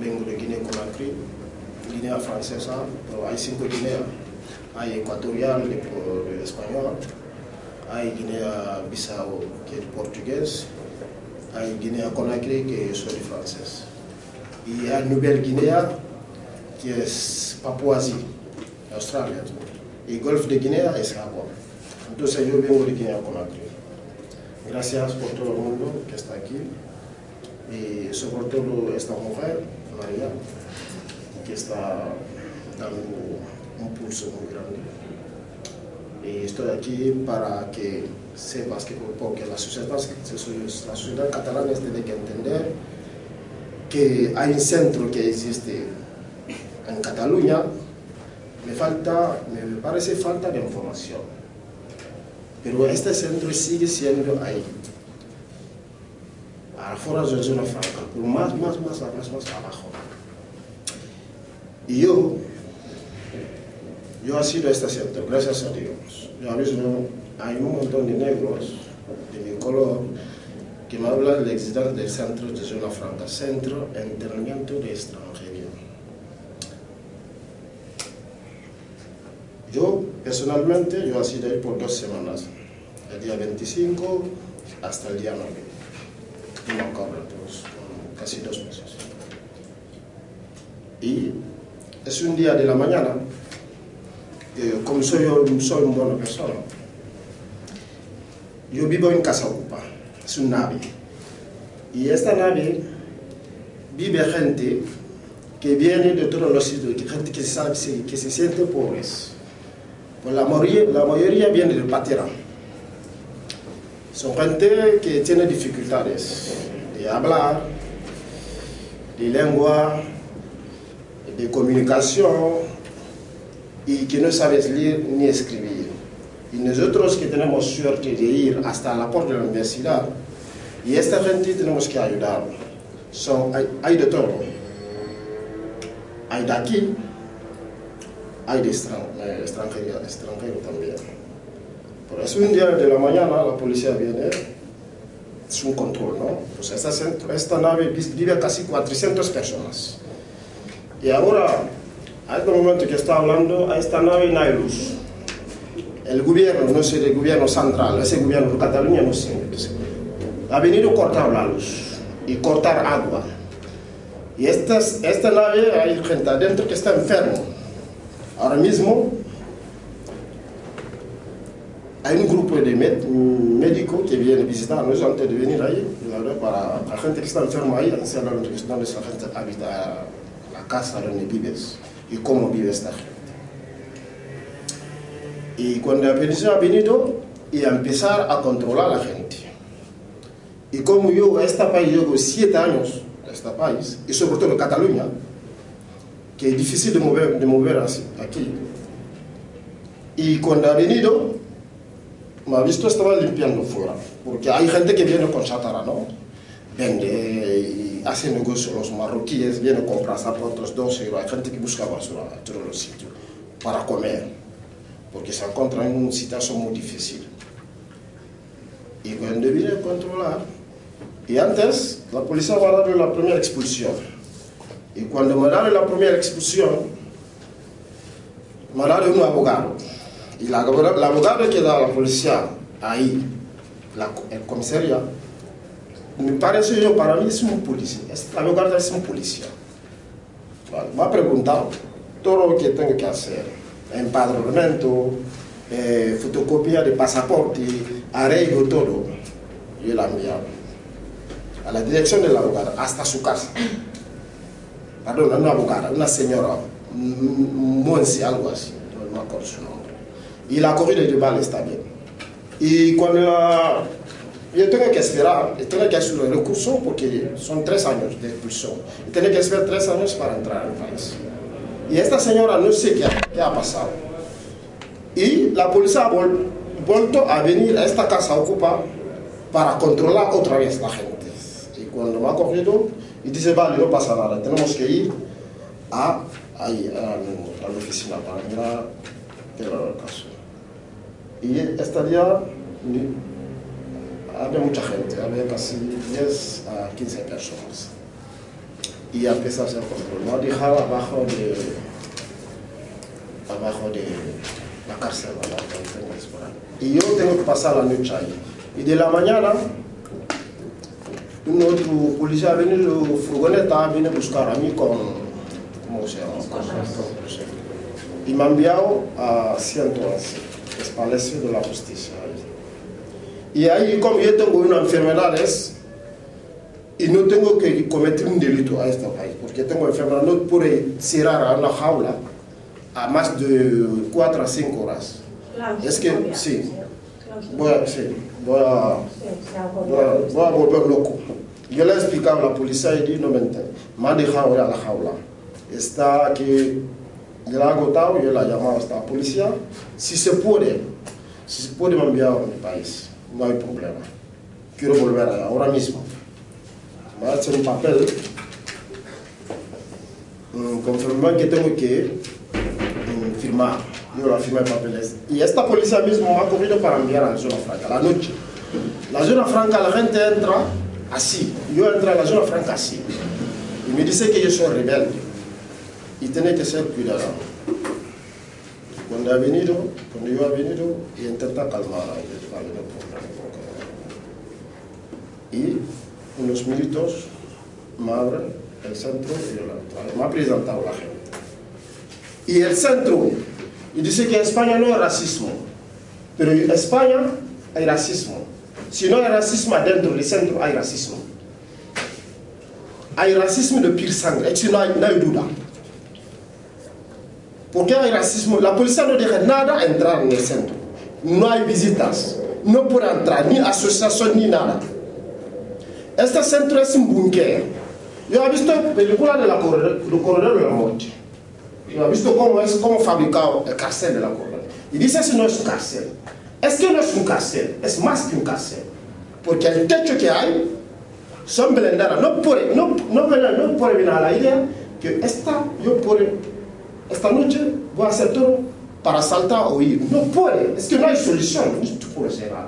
vengo de Guinea-Conakry, Guinea francesa, pero hay 5 Guineas. Hay ecuatorial, por español, hay Guinea-Bissau, que es portugués, hay Guinea-Conakry, que soy francés. Y hay Nouvelle-Guinea, que es Papouasie, Australia. Y Golfo de Guinea es Japón. Entonces yo vengo de Guinea-Conakry. Gracias por todo el mundo que está aquí. Y sobre todo esta mujer, María, que está dando un pulso muy grande. Y estoy aquí para que sepas que porque la sociedad catalana tiene que entender que hay un centro que existe en Cataluña. Me parece falta de información, pero este centro sigue siendo ahí, afuera de la zona franca, por más abajo. Y yo he sido este centro, gracias a Dios. Yo a veces hay un montón de negros de mi color que me hablan de la existencia del centro de zona franca, centro de entrenamiento de extranjería. Yo, personalmente, he sido ahí por 2 semanas, el día 25 hasta el día 9, no corre, casi 2 meses. Y es un día de la mañana, como soy una buena persona, yo vivo en Casa Ocupa, es una nave, y esta nave vive gente que viene de todos los sitios, gente que se siente pobres. Pues la mayoría viene del Patera. Son gente que tiene dificultades de hablar, de lengua, de comunicación y que no sabes leer ni escribir. Y nosotros que tenemos suerte de ir hasta la puerta de la universidad, y esta gente tenemos que ayudar. Hay de todo. Hay de aquí, hay de extranjero también. Por eso un día de la mañana la policía viene, es un control, ¿no? Pues esta nave vive casi 400 personas. Y ahora, a este momento que está hablando, a esta nave no hay luz. El gobierno, no sé, el gobierno central, ese gobierno de Cataluña, no sé, ha venido a cortar la luz y cortar agua. Y esta nave hay gente adentro que está enfermo. Ahora mismo hay un grupo de médicos que viene a visitarnos antes de venir ahí, para la gente que está enferma ahí, enseñar donde la gente habita la casa donde vives y cómo vive esta gente. Y cuando la policía ha venido y a empezar a controlar a la gente. Y como yo a este país llevo 7 años, a este país, y sobre todo en Cataluña, que es difícil de mover aquí. Y cuando ha venido, me ha visto, estaba limpiando fuera, porque hay gente que viene con chatarra, ¿no? Vende y hace negocio, los marroquíes vienen a comprar zapatos 12 euros, hay gente que busca basura en todos los sitios para comer, porque se encuentran en una situación muy difícil. Y cuando viene a controlar, y antes la policía va a darle la primera expulsión. Y cuando me da la primera expulsión, me da un abogado. Y el abogado que da a la policía ahí, el comisaría, me parece yo, para mí es un policía. El abogado es un policía. Vale, me ha preguntado todo lo que tengo que hacer: empadronamiento, fotocopia de pasaporte, arreglo, todo. Yo la he enviado a la dirección del abogado, hasta su casa. Perdón, una abogada, una señora, Monse, algo así, no me acuerdo su nombre. Y la corrida de bala está bien. Y cuando yo tengo que esperar, tengo que hacer el recurso porque son 3 años de expulsión. Y tengo que esperar 3 años para entrar al país. Y esta señora no sé qué ha pasado. Y la policía ha vuelto a venir a esta casa Ocupa para controlar otra vez la gente. Y cuando me ha cogido, y dice, vale, no pasa nada, tenemos que ir a la oficina para mirar qué era el caso. Y este día había mucha gente, había casi 10 a 15 personas. y empecé a hacer control. Me dejaba abajo de la cárcel, y yo tengo que pasar la noche ahí. Y de la mañana, un otro policía ha venido, furgoneta viene a buscar a mí con, ¿cómo se llama? Y me ha enviado a 111, que es Palacio de la Justicia. Y ahí, como yo tengo unas enfermedades, y no tengo que cometer un delito a este país, porque tengo enfermedad, no puedo cerrar una jaula a más de 4 a 5 horas. Es que, sí, voy a volver loco. Yo le he explicado a la policía y no me entiende. Me ha dejado ya la jaula. Está aquí, yo la he agotado, yo la he llamado hasta la policía. Si se puede me enviar a mi país, no hay problema. Quiero volver allá, ahora mismo. Me va a hacer un papel confirmando que tengo que firmar. Yo la firmé en papeles. Y esta policía mismo me ha cogido para enviar a la zona franca, la noche. La zona franca, la gente entra así. Yo entré a la zona franca así. Y me dice que yo soy rebelde. Y tiene que ser cuidado. Cuando yo he venido, y intenta calmar a ellos. Vale, no problema. Y unos minutos me abren el centro y yo la entrada. Me ha presentado la gente. Y el centro, y dice que en España no hay racismo. Pero en España hay racismo. Si no hay racismo adentro del centro, hay racismo. Hay racismo de pure sangre. Es que no hay duda. ¿Por qué hay racismo? La policía no deja nada entrar en el centro. No hay visitas. No puede entrar, ni asociación, ni nada. Este centro es un búnker. Yo he visto la película de Corredor de la Muerte. Yo he visto cómo fabricado el cárcel de la Corredor. Y dice que no es un cárcel. Es que no es un cárcel, es más que un cárcel. Porque el techo que hay son blindadas. No puede venir a la idea que esta noche voy a hacer todo para saltar o huir. No puede, es que no hay solución. No puede ser nada.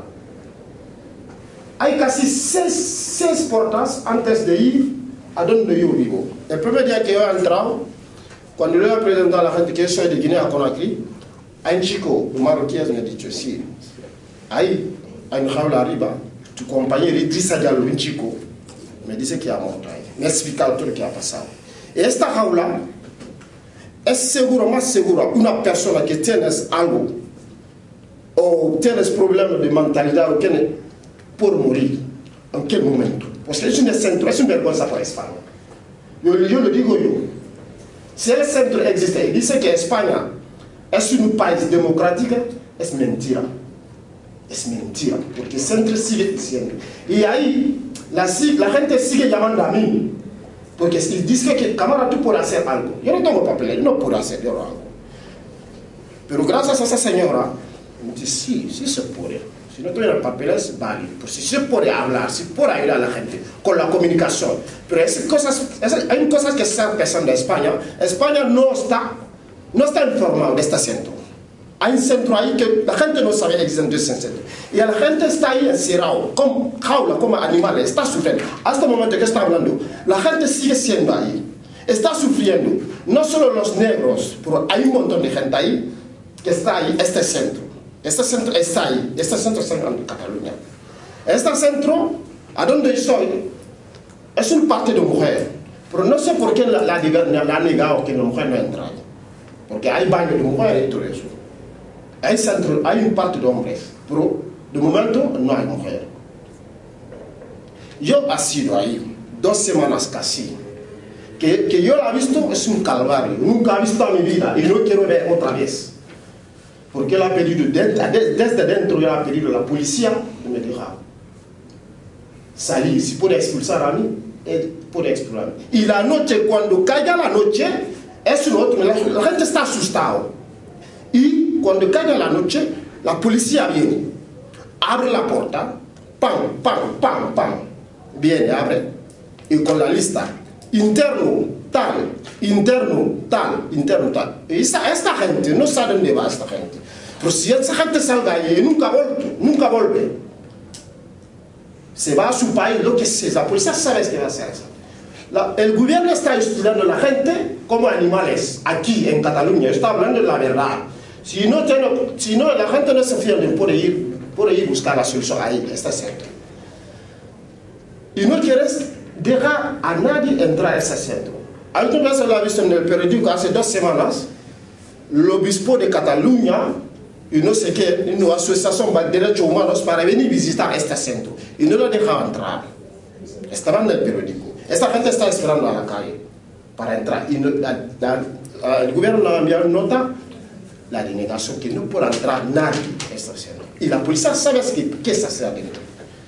Hay casi seis puertas antes de ir a donde yo vivo. El primer día que yo he entrado, cuando le he presentado a la gente que yo soy de Guinea-Conakry, hay un chico marroquí me ha dicho, sí, ahí hay una jaula arriba, tu compañero Idrissa Diallo, un chico, me dice que ha muerto ahí. Me ha explicado todo lo que ha pasado. Y esta jaula es seguro, más seguro, una persona que tienes algo o tienes problemas de mentalidad o tienes por morir. ¿En qué momento? Porque es un centro, es una vergüenza para España. Yo lo digo yo. Si el centro existe y dice que España es un país democrático, es mentira. Es mentira, porque el centro sigue diciendo. Y ahí la gente sigue llamando a mí. Porque dice que cámara tú puedes hacer algo. Yo no tengo papeles, no puedo hacer yo algo. Pero gracias a esa señora, me dice, sí se puede. Si no tuviera papeles, vale. Pues si se puede hablar, si puede ayudar a la gente con la comunicación. Pero hay cosas que están pasando en España. España no está informada de este centro. Hay un centro ahí que la gente no sabe existir de ese centro. Y la gente está ahí encerrado, como jaula, como animales, está sufriendo. Hasta el momento que está hablando, la gente sigue siendo ahí. Está sufriendo. No solo los negros, pero hay un montón de gente ahí que está ahí, este centro. Este centro está ahí. Este centro está en Cataluña. Este centro, a donde estoy, es un parte de mujer. Pero no sé por qué la ha negado que la mujer no entra ahí. Porque hay baño de mujer y todo eso. Hay un parte de hombres, pero de momento no hay mujer. Yo he sido ahí 2 semanas casi. Que yo la he visto es un calvario. Nunca he visto en mi vida y no quiero ver otra vez. Porque él ha pedido, desde dentro, él ha pedido a la policía y me dijo, salir, si puede expulsar a mí, él puede expulsar a mí. Y la noche, cuando caiga la noche, es un otro, la gente está asustada. Y cuando caiga la noche, la policía viene, abre la puerta, pam, pam, pam, pam, viene, abre, y con la lista, interno, tal, interno, tal, interno, tal. Y esta gente, no sabe dónde va esta gente. Pero si esa gente salga ahí y nunca vuelve, se va a su país, lo que sea, la policía sabe qué va a hacer eso. El gobierno está estudiando a la gente como animales aquí en Cataluña. Está hablando de la verdad. Si no, la gente no se fía, puede ir buscar la solución ahí, este centro. Y no quieres dejar a nadie entrar a ese centro. Alguna vez lo ha visto en el periódico hace 2 semanas, el obispo de Cataluña y no sé qué, una asociación de derechos humanos para venir visitar este centro. Y no lo dejaban entrar. Estaban en el periódico. Esta gente está esperando a la calle para entrar. Y el gobierno ha enviado nota, la denegación, que no puede entrar nadie a este centro. Y la policía sabe qué se hace adentro.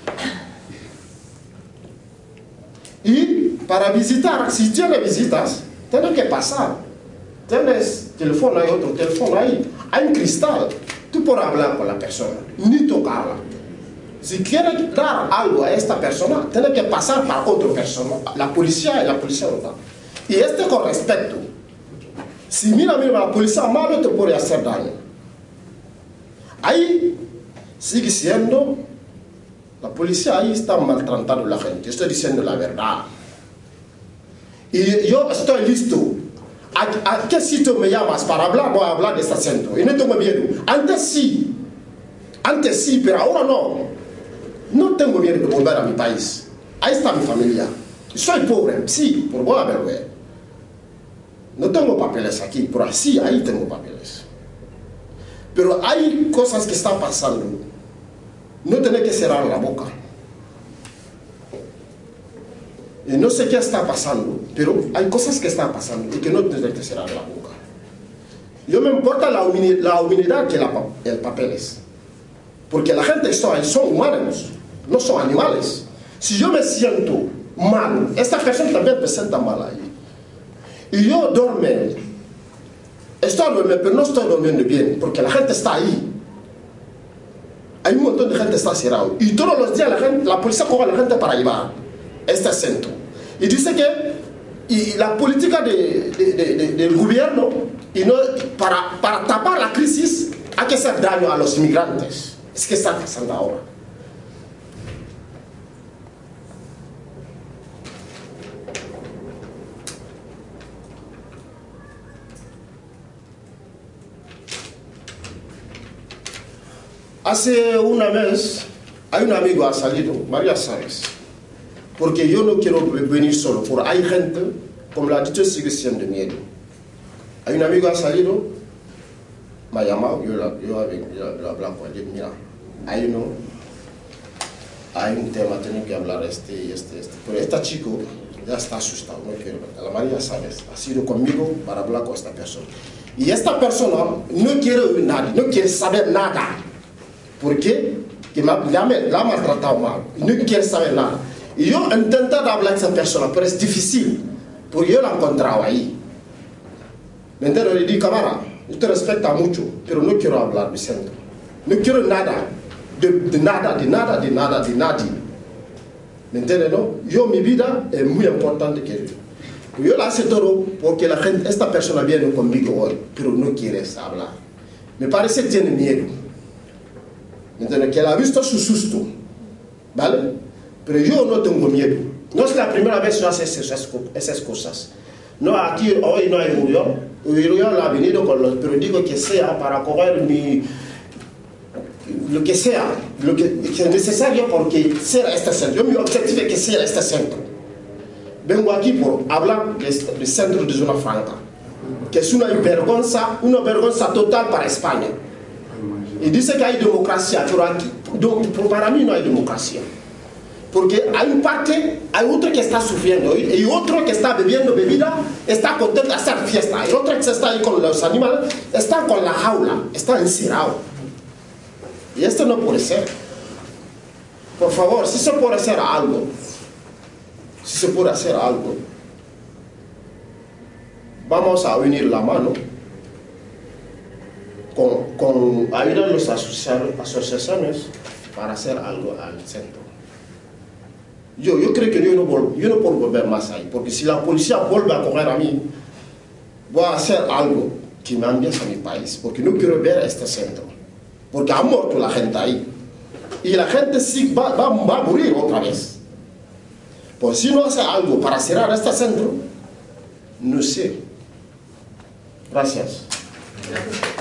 Y para visitar, si tienes visitas, tienes que pasar. Tienes teléfono, hay otro teléfono ahí. Hay un cristal. Tú puedes hablar con la persona, ni tocarla. Si quieres dar algo a esta persona, tienes que pasar para otra persona. La policía no da. Y con respeto. Si mira la policía malo, te puede hacer daño. Ahí sigue siendo, la policía ahí está maltratando a la gente. Estoy diciendo la verdad. Y yo estoy listo. ¿A qué sitio me llamas para hablar? Voy a hablar de este centro. Y no tengo miedo. Antes sí, pero ahora no. No tengo miedo de volver a mi país. Ahí está mi familia. Soy pobre, sí, pero voy a ver. No tengo papeles aquí, pero sí, ahí tengo papeles. Pero hay cosas que están pasando. No tenés que cerrar la boca. Y no sé qué está pasando, pero hay cosas que están pasando y que no tienes que cerrar la boca. Yo me importa la humildad que el papel es. Porque la gente son humanos, no son animales. Si yo me siento mal, esta persona también me sienta mal ahí. Y yo estoy durmiendo, pero no estoy durmiendo bien, porque la gente está ahí. Hay un montón de gente que está cerrado. Y todos los días la policía coge a la gente para llevar este centro. Y dice que la política del gobierno, para tapar la crisis, hay que hacer daño a los inmigrantes. Es que está pasando ahora. Hace una vez, hay un amigo que ha salido, María Sáenz, porque yo no quiero venir solo, porque hay gente, como la ha dicho, sigue siendo miedo. Hay un amigo que ha salido, me ha llamado, yo he hablado con él, mira, hay un tema, tengo que hablar pero este chico ya está asustado, no quiero ver. La María Sáenz ha sido conmigo para hablar con esta persona. Y esta persona no quiere oír nada, no quiere saber nada. ¿Por qué? Que la ha maltratado mal, no quiere saber nada. Y yo he intentado hablar con esa persona, pero es difícil, porque yo la he encontrado ahí. ¿Me entiendes? Le digo, camarada, yo te respeto mucho, pero no quiero hablar de centro. No quiero nada, de nadie. ¿Me entiendes, no? Mi vida es muy importante que yo la hace todo porque esta persona viene conmigo hoy, pero no quiere hablar. Me parece que tiene miedo. ¿Me entiendes? Que él ha visto su susto, ¿vale? Pero yo no tengo miedo. No es la primera vez que yo hago esas cosas. No, aquí hoy no hay Uriol. Uriol ha venido con los periódicos que sea para coger lo que sea, lo que es necesario porque sea este centro. Mi objetivo es que sea este centro. Vengo aquí por hablar del centro de Zona Franca, que es una vergüenza total para España. Y dice que hay democracia, pero para mí no hay democracia. Porque hay otro que está sufriendo y otro que está bebiendo bebida, está contento de hacer fiesta. Y otro que está ahí con los animales, está con la jaula, está encerrado. Y esto no puede ser. Por favor, si se puede hacer algo, vamos a unir la mano con ayudar a las asociaciones para hacer algo al centro. Yo creo que yo no puedo volver más ahí, porque si la policía vuelve a coger a mí, voy a hacer algo que me envíe a mi país, porque no quiero ver a este centro, porque ha muerto la gente ahí, y la gente sí va a morir otra vez. Pues si no hace algo para cerrar este centro, no sé. Gracias.